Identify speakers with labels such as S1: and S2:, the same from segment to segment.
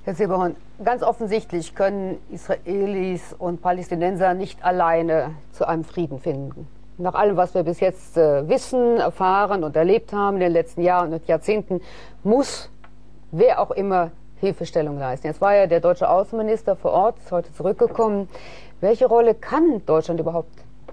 S1: Herr Silberhorn, ganz offensichtlich können Israelis und Palästinenser nicht alleine zu einem Frieden finden. Nach allem, was wir bis jetzt wissen, erfahren und erlebt haben in den letzten Jahren und Jahrzehnten, muss wer auch immer Hilfestellung leisten. Jetzt war ja der deutsche Außenminister vor Ort, ist heute zurückgekommen. Welche Rolle kann Deutschland überhaupt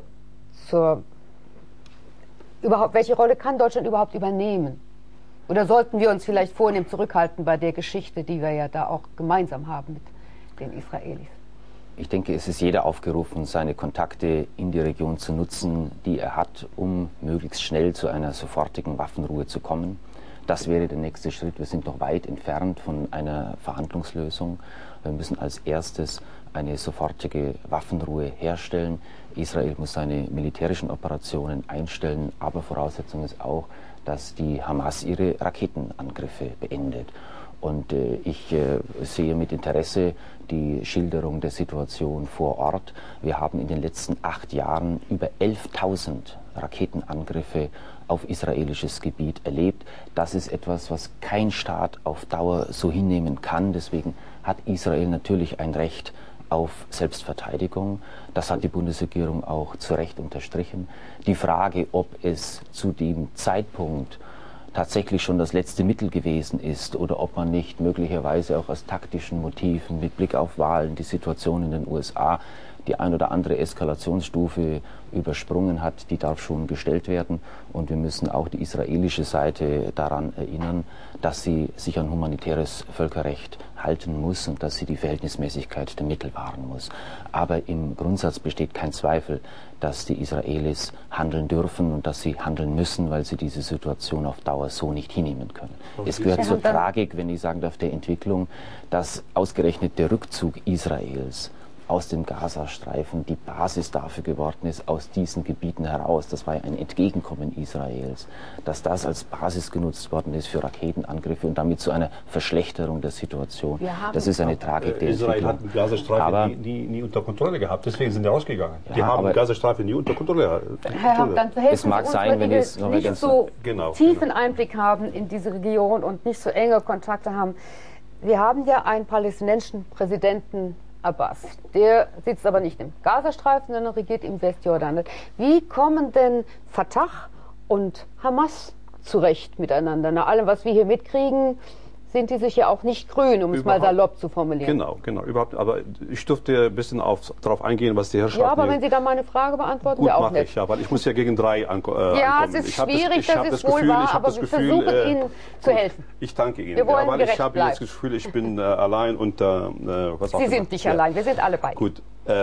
S1: übernehmen? Oder sollten wir uns vielleicht vornehm zurückhalten bei der Geschichte, die wir ja da auch gemeinsam haben mit den Israelis?
S2: Ich denke, es ist jeder aufgerufen, seine Kontakte in die Region zu nutzen, die er hat, um möglichst schnell zu einer sofortigen Waffenruhe zu kommen. Das wäre der nächste Schritt. Wir sind noch weit entfernt von einer Verhandlungslösung. Wir müssen als erstes eine sofortige Waffenruhe herstellen. Israel muss seine militärischen Operationen einstellen, aber Voraussetzung ist auch, dass die Hamas ihre Raketenangriffe beendet. Und ich sehe mit Interesse die Schilderung der Situation vor Ort. Wir haben in den letzten 8 Jahren über 11.000 Raketenangriffe auf israelisches Gebiet erlebt. Das ist etwas, was kein Staat auf Dauer so hinnehmen kann. Deswegen hat Israel natürlich ein Recht auf Selbstverteidigung. Das hat die Bundesregierung auch zu Recht unterstrichen. Die Frage, ob es zu dem Zeitpunkt tatsächlich schon das letzte Mittel gewesen ist oder ob man nicht möglicherweise auch aus taktischen Motiven mit Blick auf Wahlen, die Situation in den USA, die ein oder andere Eskalationsstufe übersprungen hat, die darf schon gestellt werden. Und wir müssen auch die israelische Seite daran erinnern, dass sie sich an humanitäres Völkerrecht halten muss und dass sie die Verhältnismäßigkeit der Mittel wahren muss. Aber im Grundsatz besteht kein Zweifel, dass die Israelis handeln dürfen und dass sie handeln müssen, weil sie diese Situation auf Dauer so nicht hinnehmen können. Es gehört zur Tragik, wenn ich sagen darf, der Entwicklung, dass ausgerechnet der Rückzug Israels aus dem Gazastreifen die Basis dafür geworden ist, aus diesen Gebieten heraus, das war ja ein Entgegenkommen Israels, dass das als Basis genutzt worden ist für Raketenangriffe und damit zu einer Verschlechterung der Situation. Das ist eine Tragik der
S3: Israel
S2: Entwicklung.
S3: hat den Gazastreifen nie unter Kontrolle gehabt, deswegen sind die ausgegangen. Ja, die haben den Gazastreifen nie unter Kontrolle.
S1: Herr Haupt, dann helfen
S2: es mag
S1: Sie uns,
S2: sein, wenn
S1: es nicht so tiefen Einblick haben in diese Region und nicht so enge Kontakte haben. Wir haben ja einen palästinensischen Präsidenten, Abbas. Der sitzt aber nicht im Gazastreifen, sondern regiert im Westjordan. Wie kommen denn Fatah und Hamas zurecht miteinander? Nach allem, was wir hier mitkriegen, sind die sich ja auch nicht grün, um es mal salopp zu formulieren.
S3: Genau, überhaupt. Aber ich dürfte ein bisschen darauf eingehen, was die Herrschaft...
S1: Ja, aber wenn Sie dann meine Frage beantworten,
S3: gut,
S1: wir auch
S3: mache
S1: nicht.
S3: ich, ja, weil ich muss ja gegen 3 ankommen.
S1: Ja, es ist schwierig, das ist wohl wahr, aber wir versuchen Ihnen zu helfen.
S3: Ich danke Ihnen.
S1: Wir wollen
S3: weil
S1: gerecht
S3: ich habe
S1: bleiben.
S3: das Gefühl, ich bin allein und was auch
S1: Sie
S3: immer.
S1: sind nicht allein, wir sind alle bei.
S3: Gut,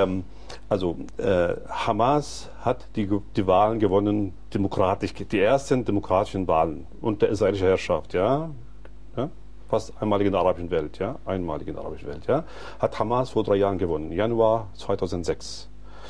S3: Hamas hat die Wahlen gewonnen, demokratisch, die ersten demokratischen Wahlen unter israelischer Herrschaft, ja. Fast einmalig in der arabischen Welt, hat Hamas vor 3 Jahren gewonnen, Januar 2006.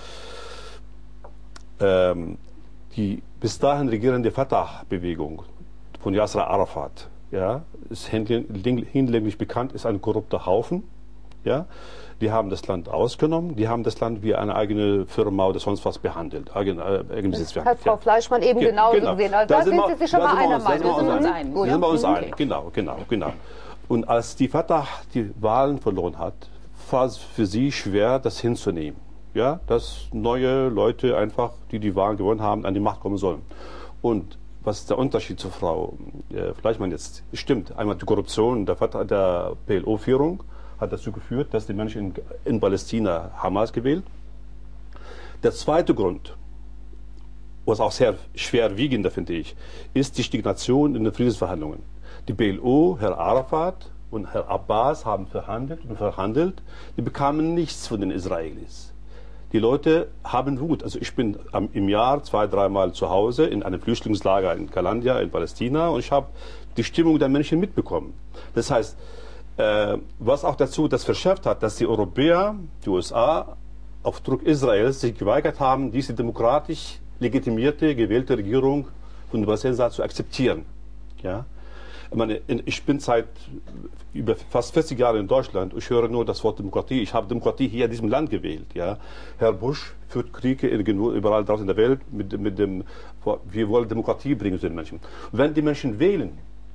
S3: Die bis dahin regierende Fatah-Bewegung von Yasser Arafat, ist hinlänglich bekannt, ist ein korrupter Haufen, Die haben das Land ausgenommen, die haben das Land wie eine eigene Firma oder sonst was behandelt.
S1: Das hat Frau Fleischmann eben genauso gesehen. Also da sind Sie sich schon mal einer Meinung.
S3: Da sind wir uns einig. Genau. Und als die Fatah die Wahlen verloren hat, war es für sie schwer, das hinzunehmen. Ja, dass neue Leute einfach, die Wahlen gewonnen haben, an die Macht kommen sollen. Und was der Unterschied zu Frau Fleischmann jetzt stimmt, einmal die Korruption der PLO-Führung hat dazu geführt, dass die Menschen in Palästina Hamas gewählt. Der zweite Grund, was auch sehr schwerwiegender finde ich, ist die Stagnation in den Friedensverhandlungen. Die PLO, Herr Arafat und Herr Abbas haben verhandelt, die bekamen nichts von den Israelis. Die Leute haben Wut. Also ich bin im Jahr 2-3 Mal zu Hause in einem Flüchtlingslager in Kalandia in Palästina und ich habe die Stimmung der Menschen mitbekommen. Das heißt, was auch dazu das verschärft hat, dass die Europäer, die USA, auf Druck Israels sich geweigert haben, diese demokratisch legitimierte, gewählte Regierung von Palästina zu akzeptieren. Ja? Ich bin seit über fast 40 Jahren in Deutschland. Ich höre nur das Wort Demokratie. Ich habe Demokratie hier in diesem Land gewählt. Ja. Herr Bush führt Kriege überall draußen in der Welt wir wollen Demokratie bringen zu den Menschen. Wenn die Menschen wählen,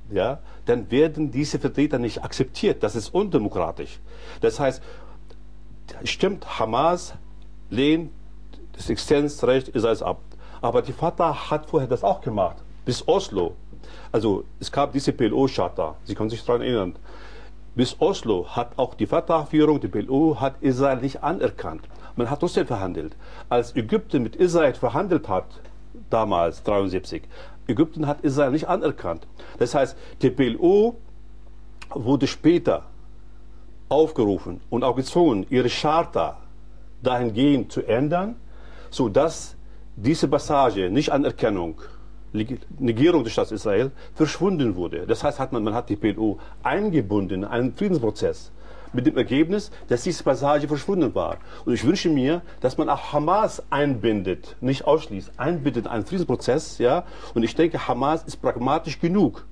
S3: ja, dann werden diese Vertreter nicht akzeptiert. Das ist undemokratisch. Das heißt, stimmt, Hamas lehnt das Existenzrecht Israels ab. Aber die Fatah hat vorher das auch gemacht, bis Oslo. Also es gab diese PLO-Charta, Sie können sich daran erinnern. Bis Oslo hat auch die Fatah-Führung, die PLO, hat Israel nicht anerkannt. Man hat trotzdem verhandelt. Als Ägypten mit Israel verhandelt hat, damals, 1973, Ägypten hat Israel nicht anerkannt. Das heißt, die PLO wurde später aufgerufen und auch gezwungen, ihre Charta dahingehend zu ändern, sodass diese Passage, Nicht-Anerkennung, Negierung des Staates Israel, verschwunden wurde. Das heißt, man hat die PLO eingebunden in einen Friedensprozess mit dem Ergebnis, dass diese Passage verschwunden war. Und ich wünsche mir, dass man auch Hamas einbindet, nicht ausschließt, einbindet in einen Friedensprozess. Ja? Und ich denke, Hamas ist pragmatisch genug,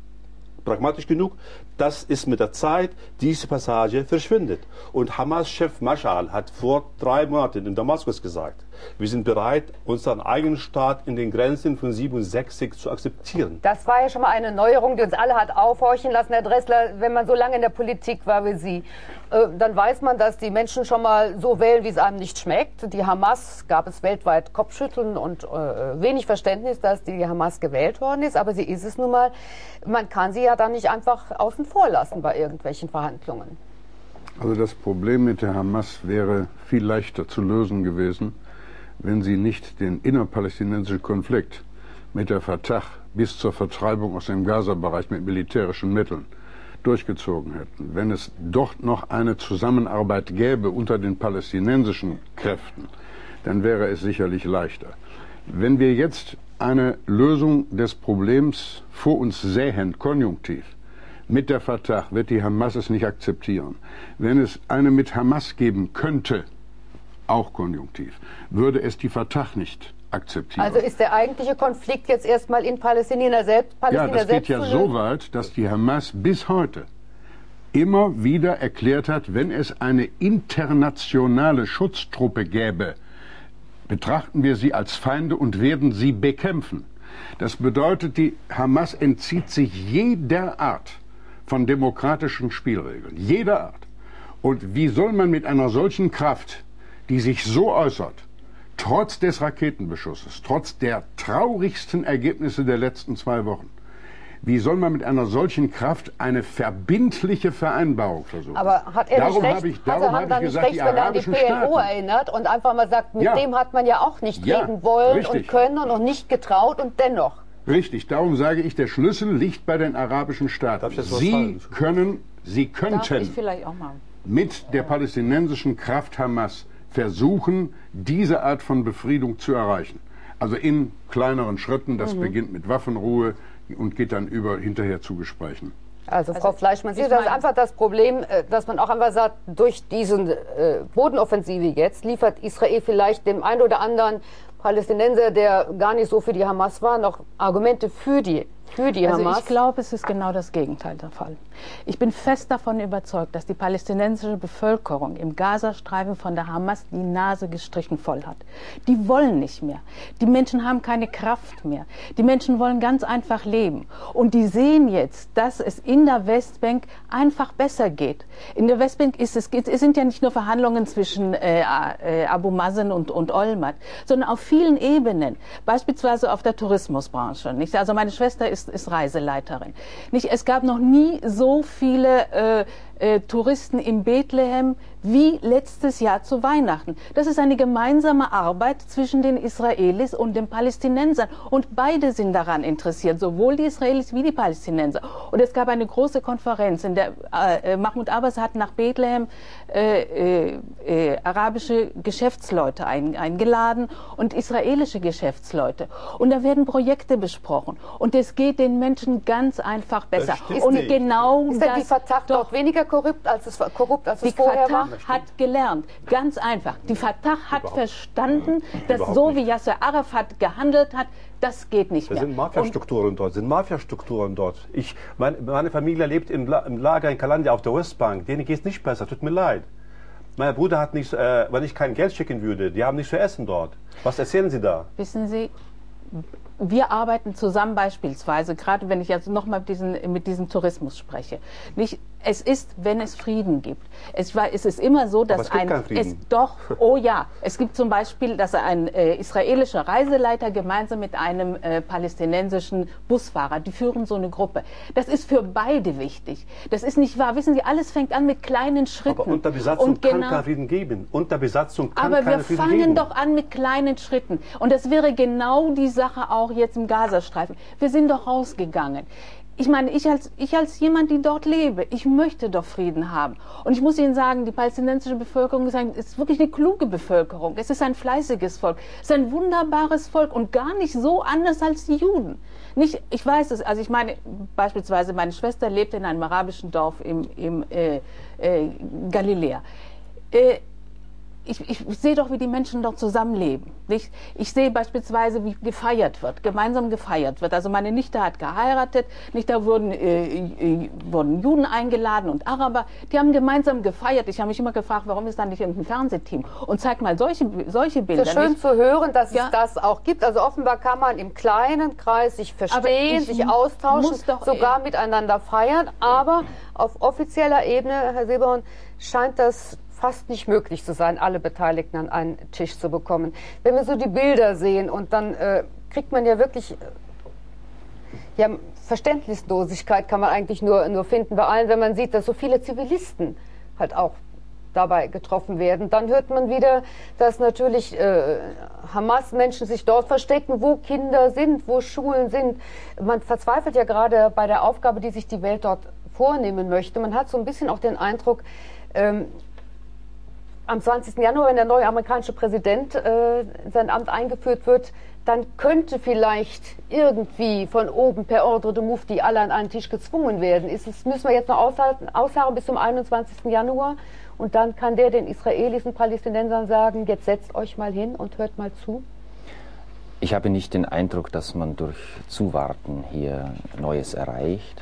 S3: dass es mit der Zeit diese Passage verschwindet. Und Hamas-Chef Mashal hat vor 3 Monaten in Damaskus gesagt, wir sind bereit, unseren eigenen Staat in den Grenzen von 67 zu akzeptieren.
S1: Das war ja schon mal eine Neuerung, die uns alle hat aufhorchen lassen, Herr Dressler. Wenn man so lange in der Politik war wie Sie, dann weiß man, dass die Menschen schon mal so wählen, wie es einem nicht schmeckt. Die Hamas, gab es weltweit Kopfschütteln und wenig Verständnis, dass die Hamas gewählt worden ist. Aber sie ist es nun mal. Man kann sie ja dann nicht einfach außen vor lassen bei irgendwelchen Verhandlungen.
S4: Also das Problem mit der Hamas wäre viel leichter zu lösen gewesen, wenn sie nicht den innerpalästinensischen Konflikt mit der Fatah bis zur Vertreibung aus dem Gaza-Bereich mit militärischen Mitteln durchgezogen hätten. Wenn es dort noch eine Zusammenarbeit gäbe unter den palästinensischen Kräften, dann wäre es sicherlich leichter. Wenn wir jetzt eine Lösung des Problems vor uns sähen, konjunktiv, mit der Fatah, wird die Hamas es nicht akzeptieren. Wenn es eine mit Hamas geben könnte, auch konjunktiv, würde es die Fatah nicht akzeptieren.
S1: Also ist der eigentliche Konflikt jetzt erstmal in Palästina selbst?
S4: Ja, das geht ja so weit, dass die Hamas bis heute immer wieder erklärt hat, wenn es eine internationale Schutztruppe gäbe, betrachten wir sie als Feinde und werden sie bekämpfen. Das bedeutet, die Hamas entzieht sich jeder Art von demokratischen Spielregeln. Jeder Art. Und wie soll man mit einer solchen Kraft, die sich so äußert, trotz des Raketenbeschusses, trotz der traurigsten Ergebnisse der letzten 2 Wochen, wie soll man mit einer solchen Kraft eine verbindliche Vereinbarung versuchen?
S1: Aber hat er nicht recht, wenn er an die PLO erinnert und einfach mal sagt, mit dem hat man ja auch nicht reden wollen und können und noch nicht getraut und dennoch.
S4: Richtig, darum sage ich, der Schlüssel liegt bei den arabischen Staaten. Sie könnten mit der palästinensischen Kraft Hamas versuchen, diese Art von Befriedung zu erreichen. Also in kleineren Schritten, das beginnt mit Waffenruhe und geht dann über hinterher zu Gesprächen.
S1: Also Frau Fleischmann, das ist einfach das Problem, dass man auch einfach sagt, durch diese Bodenoffensive jetzt liefert Israel vielleicht dem einen oder anderen Palästinenser, der gar nicht so für die Hamas war, noch Argumente für die Hamas.
S5: Ich glaube, es ist genau das Gegenteil der Fall. Ich bin fest davon überzeugt, dass die palästinensische Bevölkerung im Gazastreifen von der Hamas die Nase gestrichen voll hat. Die wollen nicht mehr. Die Menschen haben keine Kraft mehr. Die Menschen wollen ganz einfach leben. Und die sehen jetzt, dass es in der Westbank einfach besser geht. In der Westbank es sind ja nicht nur Verhandlungen zwischen Abu Mazen und Olmert, sondern auf vielen Ebenen. Beispielsweise auf der Tourismusbranche. Nicht? Also meine Schwester ist Reiseleiterin. Nicht? Es gab noch nie so viele Touristen in Bethlehem wie letztes Jahr zu Weihnachten. Das ist eine gemeinsame Arbeit zwischen den Israelis und den Palästinensern. Und beide sind daran interessiert, sowohl die Israelis wie die Palästinenser. Und es gab eine große Konferenz, in der Mahmoud Abbas hat nach Bethlehem arabische Geschäftsleute eingeladen und israelische Geschäftsleute. Und da werden Projekte besprochen. Und es geht den Menschen ganz einfach besser.
S1: Und genau ist denn die Fatah dort weniger korrupt, als es vorher war?
S5: Die Fatah hat gelernt, ganz einfach. Die Fatah hat verstanden, dass so wie Yasser Arafat gehandelt hat, das geht nicht mehr.
S3: Es sind Mafia-Strukturen dort. Meine Familie lebt im Lager in Kalandia auf der Westbank. Denen geht es nicht besser, tut mir leid. Mein Bruder hat nicht, wenn ich kein Geld schicken würde, die haben nichts zu essen dort. Was erzählen Sie da?
S5: Wissen Sie, wir arbeiten zusammen beispielsweise, gerade wenn ich jetzt nochmal mit diesem Tourismus spreche. Nicht, es ist, wenn es Frieden gibt. Es ist immer so, dass es gibt zum Beispiel, dass ein israelischer Reiseleiter gemeinsam mit einem palästinensischen Busfahrer, die führen so eine Gruppe. Das ist für beide wichtig. Das ist nicht wahr. Wissen Sie, alles fängt an mit kleinen Schritten.
S3: Aber unter Besatzung kann kein Frieden geben. Unter Besatzung kann kein Frieden geben.
S5: Aber wir fangen doch an mit kleinen Schritten. Und das wäre genau die Sache auch jetzt im Gazastreifen. Wir sind doch rausgegangen. Ich meine, ich als jemand, die dort lebe, ich möchte doch Frieden haben. Und ich muss Ihnen sagen, die palästinensische Bevölkerung ist wirklich eine kluge Bevölkerung. Es ist ein fleißiges Volk. Es ist ein wunderbares Volk und gar nicht so anders als die Juden. Nicht, ich weiß es, also ich meine, beispielsweise meine Schwester lebt in einem arabischen Dorf im Galiläa. Ich sehe doch, wie die Menschen dort zusammenleben. Nicht? Ich sehe beispielsweise, wie gefeiert wird, gemeinsam gefeiert wird. Also meine Nichte hat geheiratet, nicht, da wurden Juden eingeladen und Araber, die haben gemeinsam gefeiert. Ich habe mich immer gefragt, warum ist da nicht ein Fernsehteam? Und zeigt mal solche Bilder.
S1: Es ist schön zu hören, dass es das auch gibt. Also offenbar kann man im kleinen Kreis sich verstehen, sich austauschen, sogar miteinander feiern. Aber auf offizieller Ebene, Herr Seeborn, scheint das fast nicht möglich zu sein, alle Beteiligten an einen Tisch zu bekommen. Wenn wir so die Bilder sehen und dann kriegt man ja wirklich, Verständnislosigkeit kann man eigentlich nur finden bei allen, wenn man sieht, dass so viele Zivilisten halt auch dabei getroffen werden. Dann hört man wieder, dass natürlich Hamas-Menschen sich dort verstecken, wo Kinder sind, wo Schulen sind. Man verzweifelt ja gerade bei der Aufgabe, die sich die Welt dort vornehmen möchte. Man hat so ein bisschen auch den Eindruck, am 20. Januar, wenn der neue amerikanische Präsident in sein Amt eingeführt wird, dann könnte vielleicht irgendwie von oben per Ordre de Mufti alle an einen Tisch gezwungen werden. Müssen wir jetzt noch ausharren bis zum 21. Januar und dann kann der den Israelis und Palästinensern sagen, jetzt setzt euch mal hin und hört mal zu?
S2: Ich habe nicht den Eindruck, dass man durch Zuwarten hier Neues erreicht.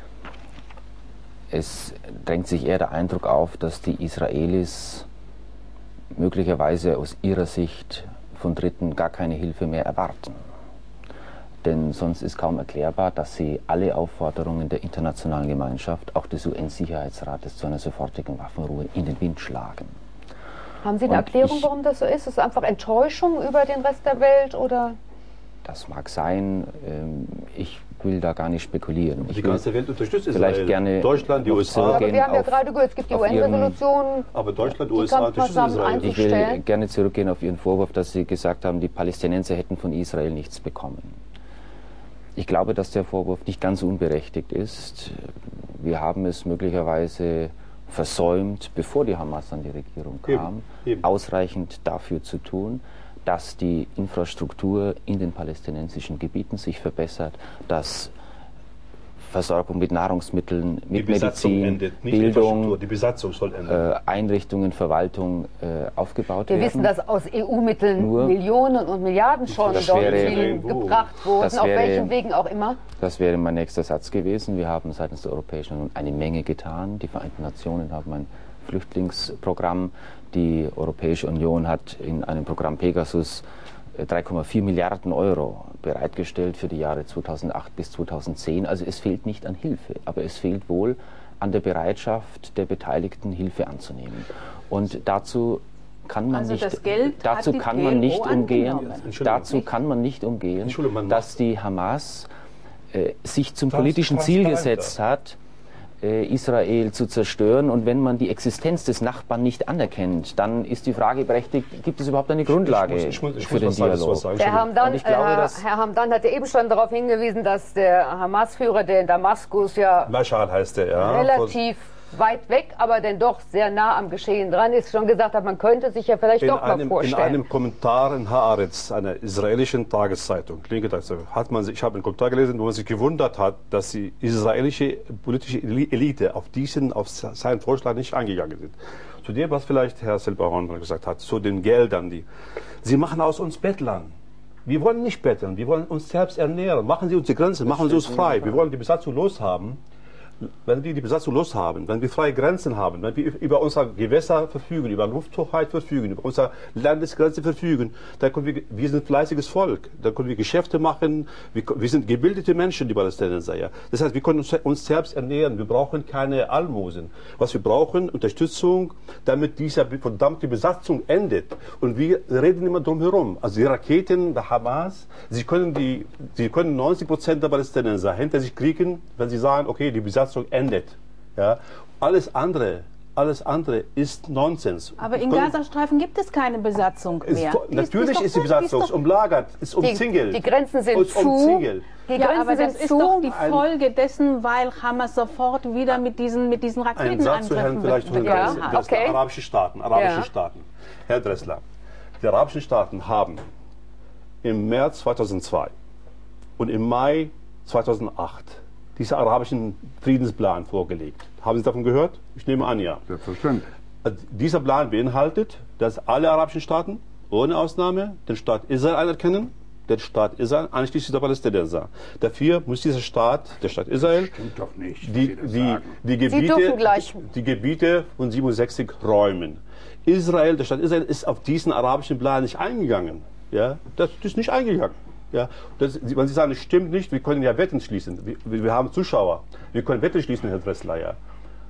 S2: Es drängt sich eher der Eindruck auf, dass die Israelis möglicherweise aus ihrer Sicht von Dritten gar keine Hilfe mehr erwarten. Denn sonst ist kaum erklärbar, dass sie alle Aufforderungen der internationalen Gemeinschaft, auch des UN-Sicherheitsrates, zu einer sofortigen Waffenruhe in den Wind schlagen.
S1: Haben Sie eine Erklärung, warum das so ist? Ist es einfach Enttäuschung über den Rest der Welt, oder?
S2: Das mag sein. Ich will da gar nicht spekulieren.
S3: Die ganze Welt unterstützt
S2: vielleicht gerne
S3: Deutschland, die USA.
S1: Aber wir haben ja gerade gehört, es gibt die UN-Resolution.
S3: Aber Deutschland, die USA unterstützen Israel.
S2: Ich will gerne zurückgehen auf Ihren Vorwurf, dass Sie gesagt haben, die Palästinenser hätten von Israel nichts bekommen. Ich glaube, dass der Vorwurf nicht ganz unberechtigt ist. Wir haben es möglicherweise versäumt, bevor die Hamas an die Regierung kam, ausreichend dafür zu tun, dass die Infrastruktur in den palästinensischen Gebieten sich verbessert, dass Versorgung mit Nahrungsmitteln, mit Medizin, Bildung,
S3: die Besatzung soll enden.
S2: Einrichtungen, Verwaltung aufgebaut werden.
S1: Wir wissen, dass aus EU-Mitteln Millionen und Milliarden schon dorthin gebracht wurden, auf welchen Wegen auch immer.
S2: Das wäre mein nächster Satz gewesen. Wir haben seitens der Europäischen Union eine Menge getan. Die Vereinten Nationen haben ein Flüchtlingsprogramm. Die Europäische Union hat in einem Programm Pegasus 3,4 Milliarden Euro bereitgestellt für die Jahre 2008 bis 2010. Also es fehlt nicht an Hilfe, aber es fehlt wohl an der Bereitschaft der Beteiligten, Hilfe anzunehmen. Und dazu kann man nicht umgehen, dass die Hamas sich zum politischen Ziel gesetzt hat, Israel zu zerstören, und wenn man die Existenz des Nachbarn nicht anerkennt, dann ist die Frage berechtigt, gibt es überhaupt eine Grundlage für den Dialog?
S1: Herr Hamdan hat ja eben schon darauf hingewiesen, dass der Hamas-Führer, der in Damaskus
S3: Mashal heißt der,
S1: relativ weit weg, aber denn doch sehr nah am Geschehen dran ist, schon gesagt hat, man könnte sich ja vielleicht doch mal vorstellen.
S3: In einem Kommentar in Haaretz, einer israelischen Tageszeitung, hat man sich, ich habe einen Kommentar gelesen, wo man sich gewundert hat, dass die israelische politische Elite auf seinen Vorschlag nicht eingegangen sind. Zu dem, was vielleicht Herr Seeborn gesagt hat, zu den Geldern, sie machen aus uns Bettlern. Wir wollen nicht betteln, wir wollen uns selbst ernähren. Machen Sie uns die Grenzen, machen Sie uns frei. Wir wollen die Besatzung loshaben. wenn wir die Besatzung loshaben, wenn wir freie Grenzen haben, wenn wir über unsere Gewässer verfügen, über Lufthoheit verfügen, über unsere Landesgrenze verfügen, dann können wir sind ein fleißiges Volk, dann können wir Geschäfte machen, wir sind gebildete Menschen, die Palästinenser. Ja. Das heißt, wir können uns selbst ernähren, wir brauchen keine Almosen. Was wir brauchen, Unterstützung, damit diese verdammte Besatzung endet. Und wir reden immer drum herum. Also die Raketen der Hamas, sie können 90% der Palästinenser hinter sich kriegen, wenn sie sagen, okay, die Besatzung endet. Ja. Alles andere ist Nonsens.
S5: Aber im Gazastreifen gibt es keine Besatzung mehr.
S3: Natürlich ist die Besatzung umlagert, ist umzingelt.
S1: Die Grenzen sind zu.
S5: Die Grenzen aber das ist doch die Folge dessen, weil Hamas sofort wieder mit diesen Raketen
S3: Ein Satz zu Herrn vielleicht von arabische Staaten. Herr Dressler, die arabischen Staaten haben im März 2002 und im Mai 2008 diesen arabischen Friedensplan vorgelegt. Haben Sie davon gehört? Ich nehme an, ja.
S4: Selbstverständlich.
S3: Dieser Plan beinhaltet, dass alle arabischen Staaten ohne Ausnahme den Staat Israel anerkennen, den Staat Israel einschließlich der Palästinenser. Dafür muss dieser Staat, der Staat Israel,
S4: stimmt doch nicht,
S3: die Gebiete von 67 räumen. Der Staat Israel ist auf diesen arabischen Plan nicht eingegangen. Ja, das ist nicht eingegangen. Ja, wenn Sie sagen, es stimmt nicht, wir können ja Wetten schließen. Wir haben Zuschauer. Wir können Wetten schließen, Herr Dressler. Ja.